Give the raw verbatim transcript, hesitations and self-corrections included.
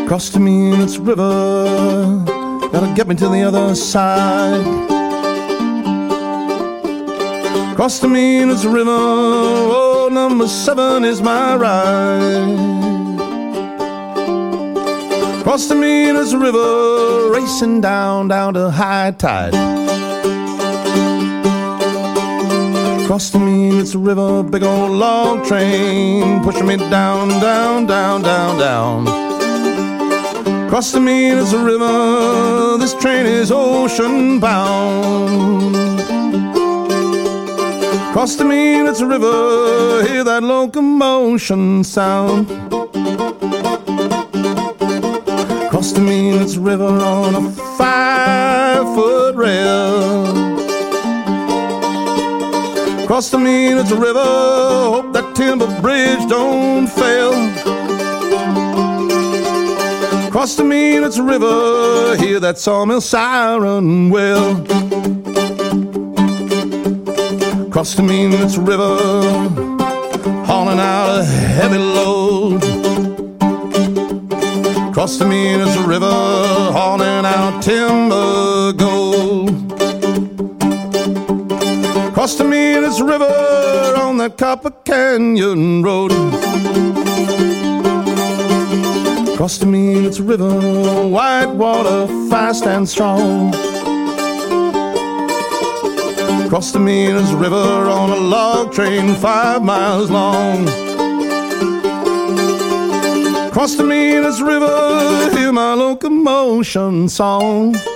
Cross the Means River, gotta get me to the other side. Cross the Means River, oh, number seven is my ride. Cross the Means River, racing down, down to high tide. Cross the Means River, big old log train pushing me down, down, down, down, down. Cross the Means River, this train is ocean bound. Cross the Means River, hear that locomotion sound. Cross the Means River on a five-foot rail. Cross the Means River, hope that timber bridge don't fail. Cross the Means River, hear that sawmill siren wail. Cross the Means River, hauling out a heavy load. Cross the Means River, hauling out timber gold. Cross the Means River on that Copper Canyon Road. Cross the Means River, white water, fast and strong. Cross the Means River on a log train five miles long. Cross the Means River, hear my locomotion song.